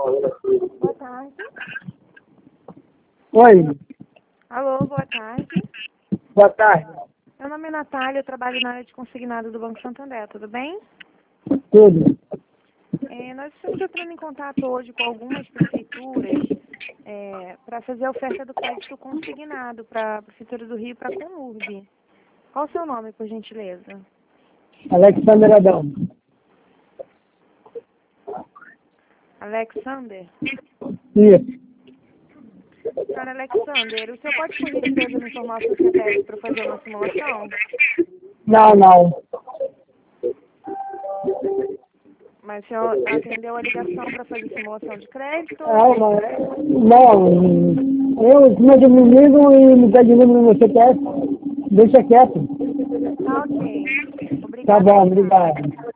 Boa tarde. Oi, Alô, boa tarde. boa tarde. Meu nome é Natália, eu trabalho na área de consignado do Banco Santander, tudo bem? Tudo. Nós estamos entrando em contato hoje com algumas prefeituras para fazer a oferta do crédito consignado para a Prefeitura do Rio e para a Comurb. Qual o seu nome, por gentileza? Alexandre Adão. Alexander? Isso. Senhor Alexander, o senhor pode, por gentileza, me informar o seu CPF para fazer uma simulação? Não. Mas o senhor atendeu a ligação para fazer simulação de crédito? Não. Eu, como é que me ligam e me pede o número do meu CPF? Deixa quieto. Tá ok. Tá Obrigada. bom, obrigado.